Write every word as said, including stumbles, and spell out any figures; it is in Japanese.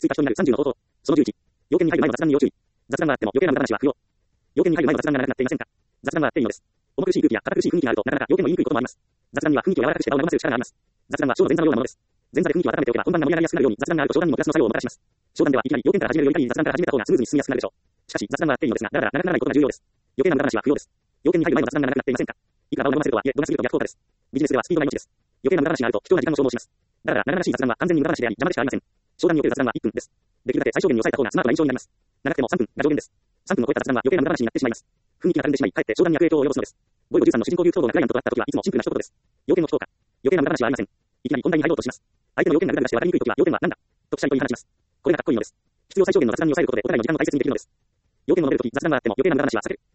追加人になるさんじゅうの方法。そのじゅういち。要件に入る前の雑談に要注意。雑談があっても余計な無駄話は不要。要件に入る前の雑談が長くなっていませんか。雑談はあっていいのです。重苦しい空気や堅苦しい雰囲気があると、なかなか要件の言いにくいこともあります。雑談には雰囲気を柔らかくして場を和ませる力があります。雑談はショーの前座のようなものです。前座で雰囲気を温めておけば本番が盛り上がりやすくなるように雑談があると商談にもプラスの作用をもたらします。商談ではいきなり要件から始めるよりかに雑談から始めた方がスムーズに進みやすくなるでしょう。しかし雑談はあっていいのですが、だらだら長くならないことが重要です。余計な無駄話は不要です。要件に入る前の雑談が長くなっていませんか。いくら場を和ませるとはいえ、度が過ぎると逆効果です。ビジネスではスピードが命です。余計な無駄話があると貴重な時間を消耗します。だから長々しい雑談は完全に無駄話であり邪魔でしかありません。商談における雑談はいっぷんです。できるだけ最小限に抑えた方がスマートな印象になります。長くてもさんぷんが上限です。さんぷんを超えた雑談は余計な無駄話になってしまいます。雰囲気がたるんでしまい、かえって商談に悪影響を及ぼすのです。ボイごじゅうさんの主人公流共同がクライアントと会った時はいつもシンプルな一言です。要件の聞こうか。余計な無駄話はありません。いきなり本題に入ろうとします。相手の要件がぐだぐだして分かりにくい時は要件は何だと記者に問い話します。これがかっこいいのです。必要最小限の雑談に抑えることでお互いの時間を大切にできるのです。要件を述べるとき雑談があっても余計な無駄話は避ける。